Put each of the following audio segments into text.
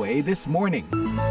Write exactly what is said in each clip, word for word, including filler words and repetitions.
O A This Morning.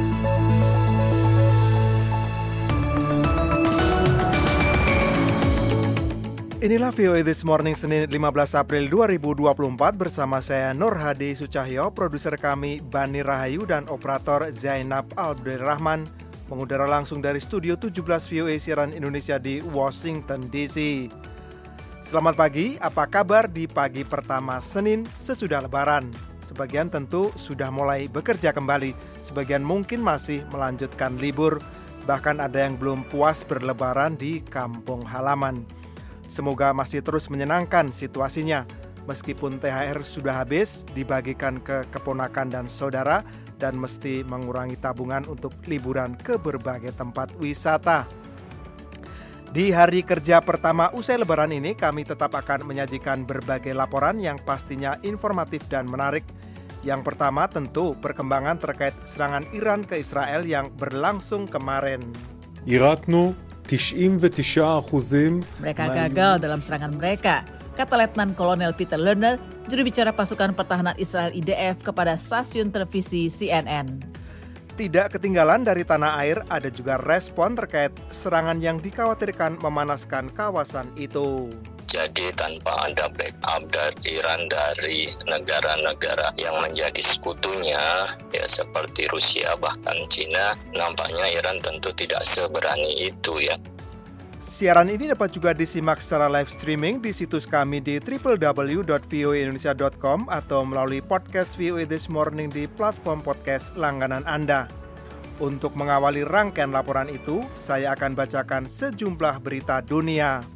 Inilah V O A This Morning Senin lima belas April dua ribu dua puluh empat bersama saya Nur Hadi Sucahyo, produser kami Bani Rahayu dan operator Zainab Abdulrahman, mengudara langsung dari studio tujuh belas V O A Siaran Indonesia di Washington D C. Selamat pagi, apa kabar di pagi pertama Senin sesudah Lebaran? Sebagian tentu sudah mulai bekerja kembali, sebagian mungkin masih melanjutkan libur, bahkan ada yang belum puas berlebaran di kampung halaman. Semoga masih terus menyenangkan situasinya, meskipun T H R sudah habis dibagikan ke keponakan dan saudara dan mesti mengurangi tabungan untuk liburan ke berbagai tempat wisata. Di hari kerja pertama usai Lebaran ini, kami tetap akan menyajikan berbagai laporan yang pastinya informatif dan menarik. Yang pertama tentu perkembangan terkait serangan Iran ke Israel yang berlangsung kemarin. Iratnu sembilan puluh sembilan persen. Mereka gagal dalam serangan mereka, kata Letnan Kolonel Peter Lerner, juru bicara pasukan pertahanan Israel I D F kepada stasiun televisi C N N. Tidak ketinggalan dari tanah air, ada juga respon terkait serangan yang dikhawatirkan memanaskan kawasan itu. Jadi tanpa ada backup dari Iran dari negara-negara yang menjadi sekutunya, ya seperti Rusia bahkan Cina, nampaknya Iran tentu tidak seberani itu ya. Siaran ini dapat juga disimak secara live streaming di situs kami di w w w dot v o a indonesia dot com atau melalui podcast V O A This Morning di platform podcast langganan Anda. Untuk mengawali rangkaian laporan itu, saya akan bacakan sejumlah berita dunia.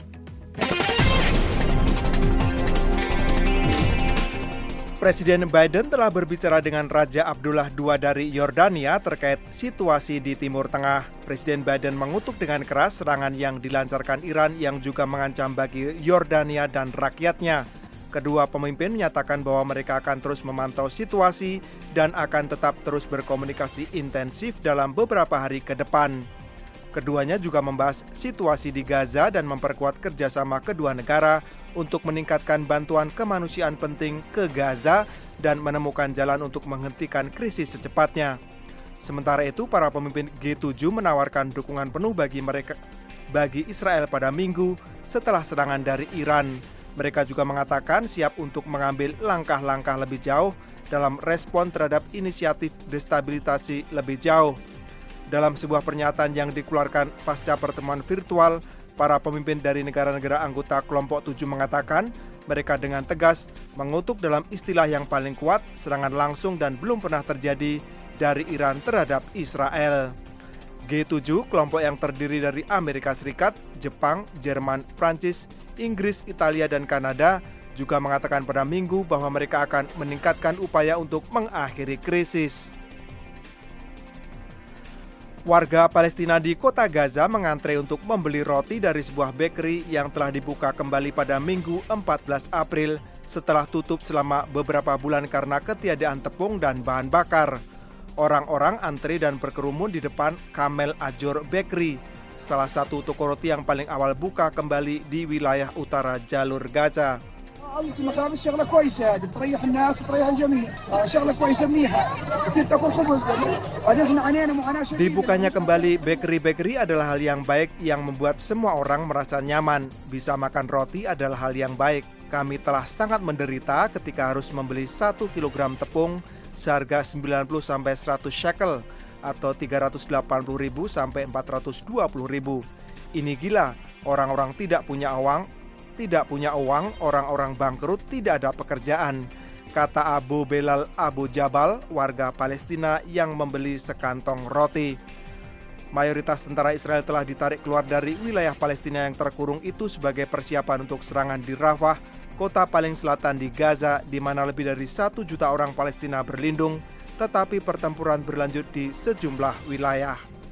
Presiden Biden telah berbicara dengan Raja Abdullah kedua dari Yordania terkait situasi di Timur Tengah. Presiden Biden mengutuk dengan keras serangan yang dilancarkan Iran yang juga mengancam bagi Yordania dan rakyatnya. Kedua pemimpin menyatakan bahwa mereka akan terus memantau situasi dan akan tetap terus berkomunikasi intensif dalam beberapa hari ke depan. Keduanya juga membahas situasi di Gaza dan memperkuat kerjasama kedua negara untuk meningkatkan bantuan kemanusiaan penting ke Gaza dan menemukan jalan untuk menghentikan krisis secepatnya. Sementara itu, para pemimpin G tujuh menawarkan dukungan penuh bagi mereka bagi Israel pada Minggu setelah serangan dari Iran. Mereka juga mengatakan siap untuk mengambil langkah-langkah lebih jauh dalam respon terhadap inisiatif destabilisasi lebih jauh. Dalam sebuah pernyataan yang dikeluarkan pasca pertemuan virtual, para pemimpin dari negara-negara anggota kelompok tujuh mengatakan mereka dengan tegas mengutuk dalam istilah yang paling kuat serangan langsung dan belum pernah terjadi dari Iran terhadap Israel. G tujuh, kelompok yang terdiri dari Amerika Serikat, Jepang, Jerman, Prancis, Inggris, Italia, dan Kanada, juga mengatakan pada Minggu bahwa mereka akan meningkatkan upaya untuk mengakhiri krisis. Warga Palestina di kota Gaza mengantre untuk membeli roti dari sebuah bakery yang telah dibuka kembali pada Minggu empat belas April setelah tutup selama beberapa bulan karena ketiadaan tepung dan bahan bakar. Orang-orang antre dan berkerumun di depan Camel Ajor Bakery, salah satu toko roti yang paling awal buka kembali di wilayah utara jalur Gaza. المكابس شغله كويسه بتريح الناس وتريح الجميع شغله كويسه منيحه بس تاكل خبز بعدين احنا عانينا معاناه شديده. Dibukanya kembali bakery-bakery adalah hal yang baik yang membuat semua orang merasa nyaman. Bisa makan roti adalah hal yang baik. Kami telah sangat menderita ketika harus membeli satu kilogram tepung seharga sembilan puluh sampai seratus shekel atau tiga ratus delapan puluh ribu sampai empat ratus dua puluh ribu. Ini gila, orang-orang tidak punya uang. Tidak punya uang, orang-orang bangkrut, tidak ada pekerjaan, kata Abu Belal Abu Jabal, warga Palestina yang membeli sekantong roti. Mayoritas tentara Israel telah ditarik keluar dari wilayah Palestina yang terkurung itu sebagai persiapan untuk serangan di Rafah, kota paling selatan di Gaza, di mana lebih dari satu juta orang Palestina berlindung, tetapi pertempuran berlanjut di sejumlah wilayah.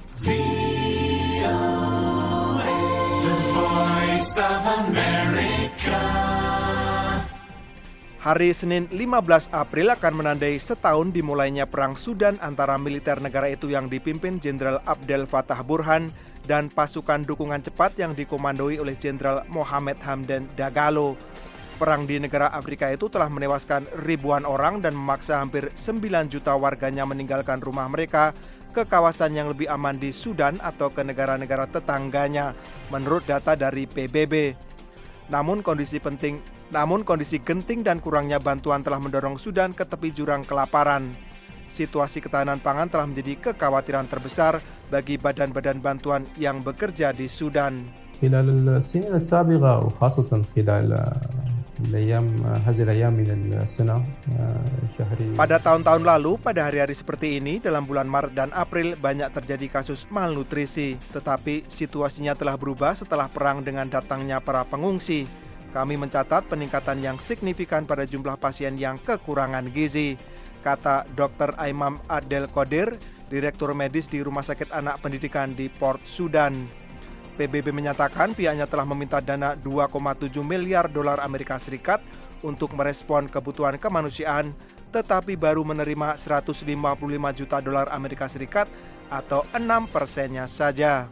Hari Senin lima belas April akan menandai setahun dimulainya perang Sudan antara militer negara itu yang dipimpin Jenderal Abdel Fattah Burhan dan pasukan dukungan cepat yang dikomandoi oleh Jenderal Mohamed Hamdan Dagalo. Perang di negara Afrika itu telah menewaskan ribuan orang dan memaksa hampir sembilan juta warganya meninggalkan rumah mereka ke kawasan yang lebih aman di Sudan atau ke negara-negara tetangganya, menurut data dari P B B. Namun kondisi penting, namun kondisi genting dan kurangnya bantuan telah mendorong Sudan ke tepi jurang kelaparan. Situasi ketahanan pangan telah menjadi kekhawatiran terbesar bagi badan-badan bantuan yang bekerja di Sudan. خلال السنين السابقة وخاصة خلال الأيام هذه الأيام من السنة شهر. Pada tahun-tahun lalu, pada hari-hari seperti ini, dalam bulan Maret dan April banyak terjadi kasus malnutrisi. Tetapi situasinya telah berubah setelah perang dengan datangnya para pengungsi. Kami mencatat peningkatan yang signifikan pada jumlah pasien yang kekurangan gizi, kata Dokter Aimam Adel Qadir, Direktur Medis di Rumah Sakit Anak Pendidikan di Port Sudan. P B B menyatakan pihaknya telah meminta dana dua koma tujuh miliar dolar Amerika Serikat untuk merespon kebutuhan kemanusiaan, tetapi baru menerima seratus lima puluh lima juta dolar Amerika Serikat atau enam persennya saja.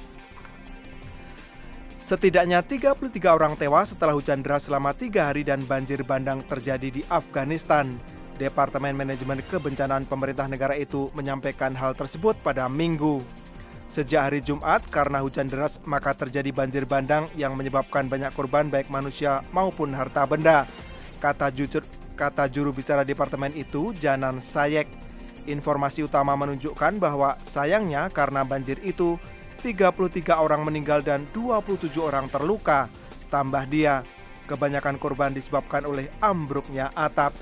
Setidaknya tiga puluh tiga orang tewas setelah hujan deras selama tiga hari dan banjir bandang terjadi di Afghanistan. Departemen Manajemen Kebencanaan Pemerintah negara itu menyampaikan hal tersebut pada Minggu. Sejak hari Jumat, karena hujan deras, maka terjadi banjir bandang yang menyebabkan banyak korban baik manusia maupun harta benda, kata jujur, kata juru bicara departemen itu, Janan Sayek. Informasi utama menunjukkan bahwa sayangnya karena banjir itu, tiga puluh tiga orang meninggal dan dua puluh tujuh orang terluka. Tambah dia, kebanyakan korban disebabkan oleh ambruknya atap.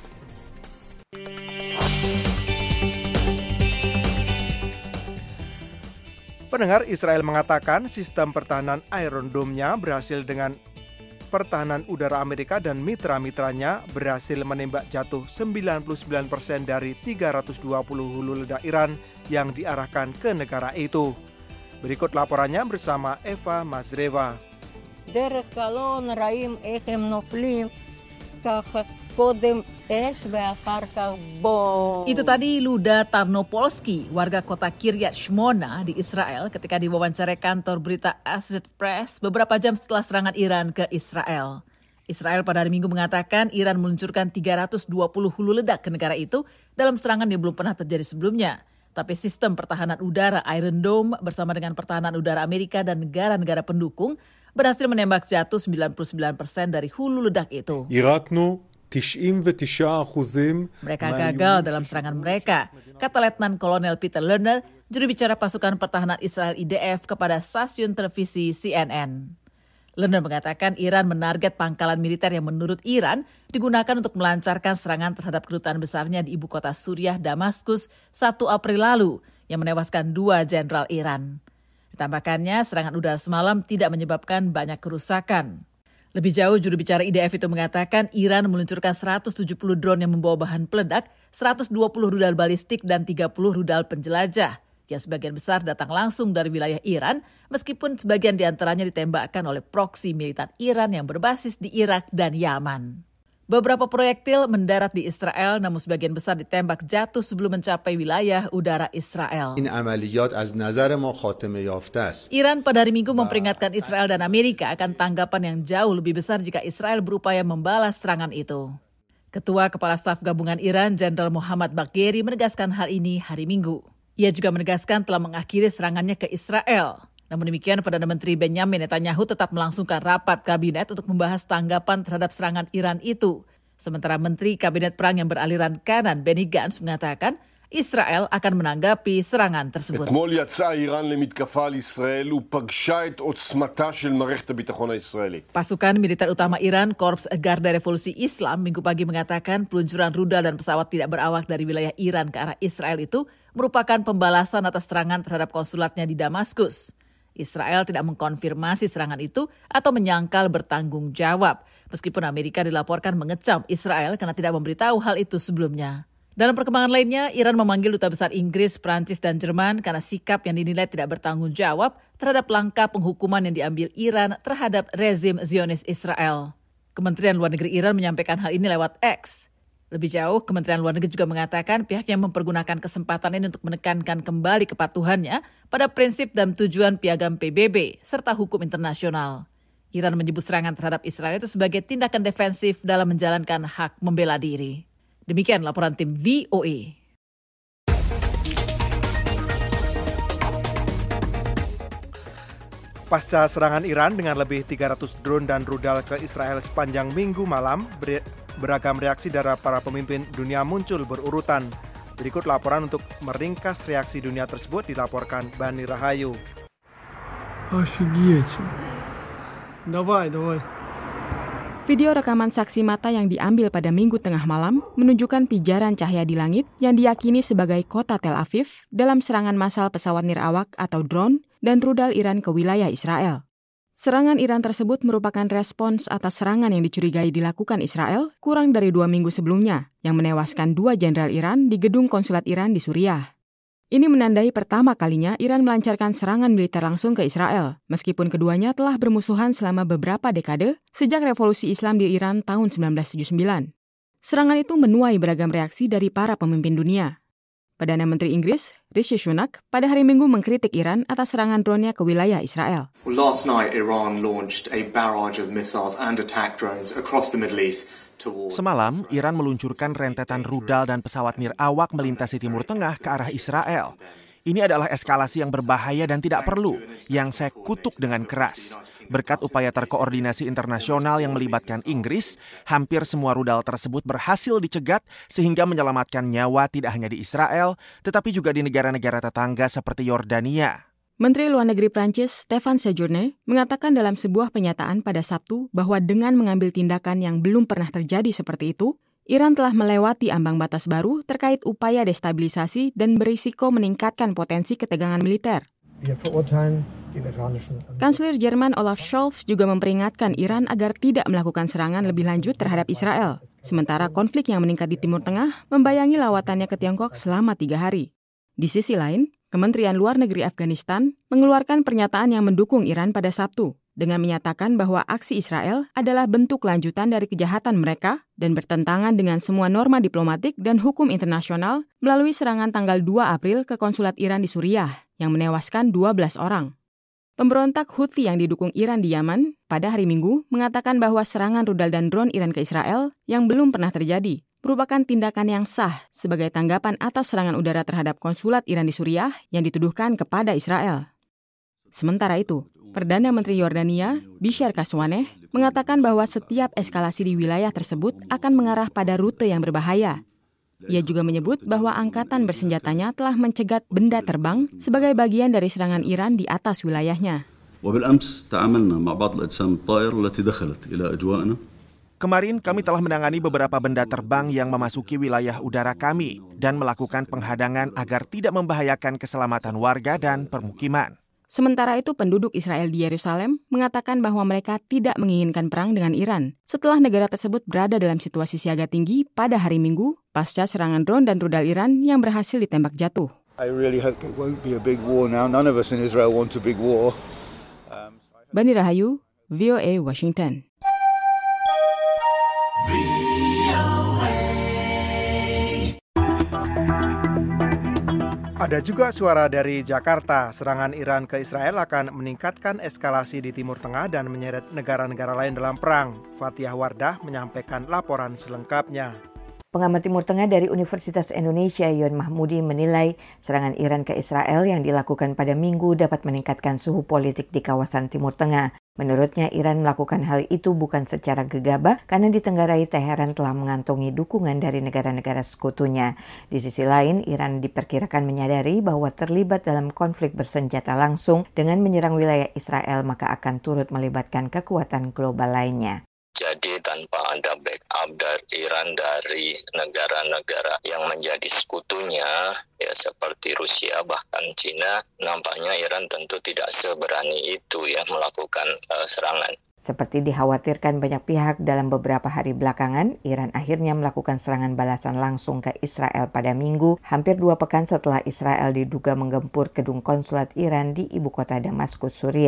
Pendengar, Israel mengatakan sistem pertahanan Iron Dome-nya berhasil dengan pertahanan udara Amerika dan mitra-mitranya berhasil menembak jatuh sembilan puluh sembilan persen dari tiga ratus dua puluh hulu ledak Iran yang diarahkan ke negara itu. Berikut laporannya bersama Eva Mazreva. דרך קלון רואים איך הם נופלים ככה קודם אש ואחר כך בום. Itu tadi Luda Tarnopolsky, warga kota Kiryat Shmona di Israel ketika diwawancarai kantor berita Associated Press beberapa jam setelah serangan Iran ke Israel. Israel pada hari Minggu mengatakan Iran meluncurkan tiga ratus dua puluh hulu ledak ke negara itu dalam serangan yang belum pernah terjadi sebelumnya. Tapi sistem pertahanan udara Iron Dome bersama dengan pertahanan udara Amerika dan negara-negara pendukung berhasil menembak jatuh sembilan puluh sembilan persen dari hulu ledak itu. יירטנו תשעים ותשעה אחוזים. Mereka gagal dalam serangan mereka, kata Letnan Kolonel Peter Lerner, juru bicara pasukan pertahanan Israel I D F kepada stasiun televisi C N N. Lerner mengatakan Iran menarget pangkalan militer yang menurut Iran digunakan untuk melancarkan serangan terhadap kedutaan besarnya di ibu kota Suriah, Damaskus, satu April lalu, yang menewaskan dua jenderal Iran. Ditambahkannya, serangan udara semalam tidak menyebabkan banyak kerusakan. Lebih jauh, juru bicara I D F itu mengatakan Iran meluncurkan seratus tujuh puluh drone yang membawa bahan peledak, seratus dua puluh rudal balistik, dan tiga puluh rudal penjelajah, yang sebagian besar datang langsung dari wilayah Iran, meskipun sebagian diantaranya ditembakkan oleh proksi militan Iran yang berbasis di Irak dan Yaman. Beberapa proyektil mendarat di Israel, namun sebagian besar ditembak jatuh sebelum mencapai wilayah udara Israel. Iran pada hari Minggu memperingatkan Israel dan Amerika akan tanggapan yang jauh lebih besar jika Israel berupaya membalas serangan itu. Ketua Kepala Staf Gabungan Iran, Jenderal Muhammad Bagheri, menegaskan hal ini hari Minggu. Ia juga menegaskan telah mengakhiri serangannya ke Israel. Namun demikian, Perdana Menteri Benjamin Netanyahu tetap melangsungkan rapat kabinet untuk membahas tanggapan terhadap serangan Iran itu. Sementara Menteri Kabinet Perang yang beraliran kanan Benny Gantz mengatakan Israel akan menanggapi serangan tersebut. אתמול יצאה איראן למתקפה על ישראל ופגשה את עוצמתה של מערכת הביטחון הישראלית. Pasukan militer utama Iran, Korps Garda Revolusi Islam, Minggu pagi mengatakan peluncuran rudal dan pesawat tidak berawak dari wilayah Iran ke arah Israel itu merupakan pembalasan atas serangan terhadap konsulatnya di Damaskus. Israel tidak mengkonfirmasi serangan itu atau menyangkal bertanggung jawab, meskipun Amerika dilaporkan mengecam Israel karena tidak memberitahu hal itu sebelumnya. Dalam perkembangan lainnya, Iran memanggil Duta Besar Inggris, Prancis, dan Jerman karena sikap yang dinilai tidak bertanggung jawab terhadap langkah penghukuman yang diambil Iran terhadap rezim Zionis Israel. Kementerian Luar Negeri Iran menyampaikan hal ini lewat X. Lebih jauh, Kementerian Luar Negeri juga mengatakan pihaknya mempergunakan kesempatan ini untuk menekankan kembali kepatuhannya pada prinsip dan tujuan piagam P B B serta hukum internasional. Iran menyebut serangan terhadap Israel itu sebagai tindakan defensif dalam menjalankan hak membela diri. Demikian laporan tim V O A. Pasca serangan Iran dengan lebih tiga ratus drone dan rudal ke Israel sepanjang minggu malam, beragam reaksi dari para pemimpin dunia muncul berurutan. Berikut laporan untuk meringkas reaksi dunia tersebut dilaporkan Bani Rahayu. Video rekaman saksi mata yang diambil pada Minggu tengah malam menunjukkan pijaran cahaya di langit yang diyakini sebagai kota Tel Aviv dalam serangan massal pesawat nirawak atau drone dan rudal Iran ke wilayah Israel. Serangan Iran tersebut merupakan respons atas serangan yang dicurigai dilakukan Israel kurang dari dua minggu sebelumnya, yang menewaskan dua jenderal Iran di gedung konsulat Iran di Suriah. Ini menandai pertama kalinya Iran melancarkan serangan militer langsung ke Israel, meskipun keduanya telah bermusuhan selama beberapa dekade sejak revolusi Islam di Iran tahun sembilan belas tujuh puluh sembilan. Serangan itu menuai beragam reaksi dari para pemimpin dunia. Perdana Menteri Inggris, Rishi Sunak, pada hari Minggu mengkritik Iran atas serangan drone-nya ke wilayah Israel. Last night, Iran launched a barrage of missiles and attack drones across the Middle East. Semalam, Iran meluncurkan rentetan rudal dan pesawat nirawak melintasi Timur Tengah ke arah Israel. Ini adalah eskalasi yang berbahaya dan tidak perlu, yang saya kutuk dengan keras. Berkat upaya terkoordinasi internasional yang melibatkan Inggris, hampir semua rudal tersebut berhasil dicegat sehingga menyelamatkan nyawa tidak hanya di Israel, tetapi juga di negara-negara tetangga seperti Yordania. Menteri Luar Negeri Prancis, Stéphane Séjourné, mengatakan dalam sebuah pernyataan pada Sabtu bahwa dengan mengambil tindakan yang belum pernah terjadi seperti itu, Iran telah melewati ambang batas baru terkait upaya destabilisasi dan berisiko meningkatkan potensi ketegangan militer. Kanselir Jerman Olaf Scholz juga memperingatkan Iran agar tidak melakukan serangan lebih lanjut terhadap Israel. Sementara konflik yang meningkat di Timur Tengah membayangi lawatannya ke Tiongkok selama tiga hari. Di sisi lain, Kementerian Luar Negeri Afghanistan mengeluarkan pernyataan yang mendukung Iran pada Sabtu dengan menyatakan bahwa aksi Israel adalah bentuk lanjutan dari kejahatan mereka dan bertentangan dengan semua norma diplomatik dan hukum internasional melalui serangan tanggal dua April ke konsulat Iran di Suriah yang menewaskan dua belas orang. Pemberontak Houthi yang didukung Iran di Yaman pada hari Minggu mengatakan bahwa serangan rudal dan drone Iran ke Israel yang belum pernah terjadi merupakan tindakan yang sah sebagai tanggapan atas serangan udara terhadap konsulat Iran di Suriah yang dituduhkan kepada Israel. Sementara itu, Perdana Menteri Yordania, Bishar Kaswaneh, mengatakan bahwa setiap eskalasi di wilayah tersebut akan mengarah pada rute yang berbahaya. Ia juga menyebut bahwa angkatan bersenjatanya telah mencegat benda terbang sebagai bagian dari serangan Iran di atas wilayahnya. Kemarin kami telah menangani beberapa benda terbang yang memasuki wilayah udara kami dan melakukan penghadangan agar tidak membahayakan keselamatan warga dan permukiman. Sementara itu, penduduk Israel di Yerusalem mengatakan bahwa mereka tidak menginginkan perang dengan Iran setelah negara tersebut berada dalam situasi siaga tinggi pada hari Minggu pasca serangan drone dan rudal Iran yang berhasil ditembak jatuh. I really hope it won't be a big war now. None of us in Israel want a big war. Um, Bani Rahayu, V O A Washington. Ada juga suara dari Jakarta, serangan Iran ke Israel akan meningkatkan eskalasi di Timur Tengah dan menyeret negara-negara lain dalam perang. Fathiah Wardah menyampaikan laporan selengkapnya. Pengamat Timur Tengah dari Universitas Indonesia, Yon Mahmudi, menilai serangan Iran ke Israel yang dilakukan pada Minggu dapat meningkatkan suhu politik di kawasan Timur Tengah. Menurutnya, Iran melakukan hal itu bukan secara gegabah karena ditenggarai Teheran telah mengantongi dukungan dari negara-negara sekutunya. Di sisi lain, Iran diperkirakan menyadari bahwa terlibat dalam konflik bersenjata langsung dengan menyerang wilayah Israel maka akan turut melibatkan kekuatan global lainnya. Jadi tanpa ada backup dari Iran dari negara-negara yang menjadi sekutunya, ya seperti Rusia bahkan Cina, nampaknya Iran tentu tidak seberani itu ya melakukan uh, serangan. Seperti dikhawatirkan banyak pihak dalam beberapa hari belakangan, Iran akhirnya melakukan serangan balasan langsung ke Israel pada Minggu, hampir dua pekan setelah Israel diduga menggempur gedung konsulat Iran di ibu kota Damaskus, Suriah.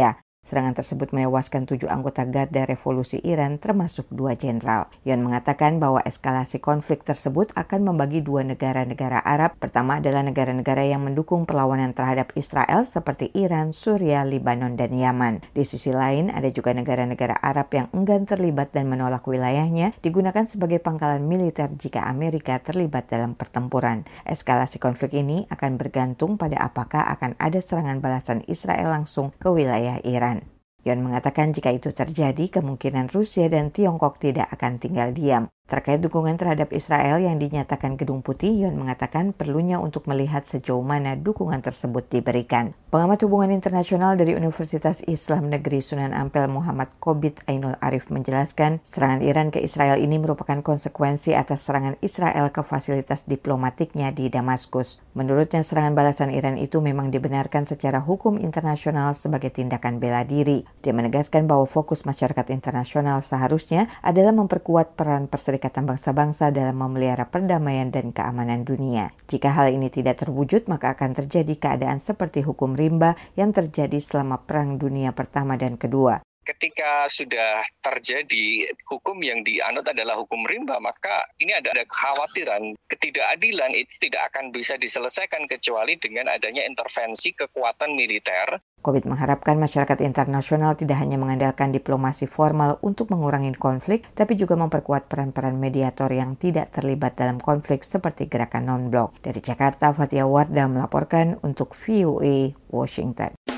Serangan tersebut menewaskan tujuh anggota Garda Revolusi Iran termasuk dua jenderal. Yon mengatakan bahwa eskalasi konflik tersebut akan membagi dua negara-negara Arab. Pertama adalah negara-negara yang mendukung perlawanan terhadap Israel seperti Iran, Suriah, Lebanon, dan Yaman. Di sisi lain ada juga negara-negara Arab yang enggan terlibat dan menolak wilayahnya digunakan sebagai pangkalan militer jika Amerika terlibat dalam pertempuran. Eskalasi konflik ini akan bergantung pada apakah akan ada serangan balasan Israel langsung ke wilayah Iran. Yon mengatakan jika itu terjadi, kemungkinan Rusia dan Tiongkok tidak akan tinggal diam. Terkait dukungan terhadap Israel yang dinyatakan Gedung Putih, Yon mengatakan perlunya untuk melihat sejauh mana dukungan tersebut diberikan. Pengamat hubungan internasional dari Universitas Islam Negeri Sunan Ampel Muhammad Qobit Ainul Arif menjelaskan, serangan Iran ke Israel ini merupakan konsekuensi atas serangan Israel ke fasilitas diplomatiknya di Damaskus. Menurutnya, serangan balasan Iran itu memang dibenarkan secara hukum internasional sebagai tindakan bela diri. Dia menegaskan bahwa fokus masyarakat internasional seharusnya adalah memperkuat peran Perserikatan Bangsa-Bangsa dalam memelihara perdamaian dan keamanan dunia. Jika hal ini tidak terwujud, maka akan terjadi keadaan seperti hukum rimba yang terjadi selama Perang Dunia Pertama dan Kedua. Ketika sudah terjadi hukum yang dianut adalah hukum rimba, maka ini ada, ada kekhawatiran ketidakadilan itu tidak akan bisa diselesaikan kecuali dengan adanya intervensi kekuatan militer. Qobit mengharapkan masyarakat internasional tidak hanya mengandalkan diplomasi formal untuk mengurangi konflik, tapi juga memperkuat peran-peran mediator yang tidak terlibat dalam konflik seperti gerakan non-blok. Dari Jakarta, Fathia Wardah melaporkan untuk V O A Washington.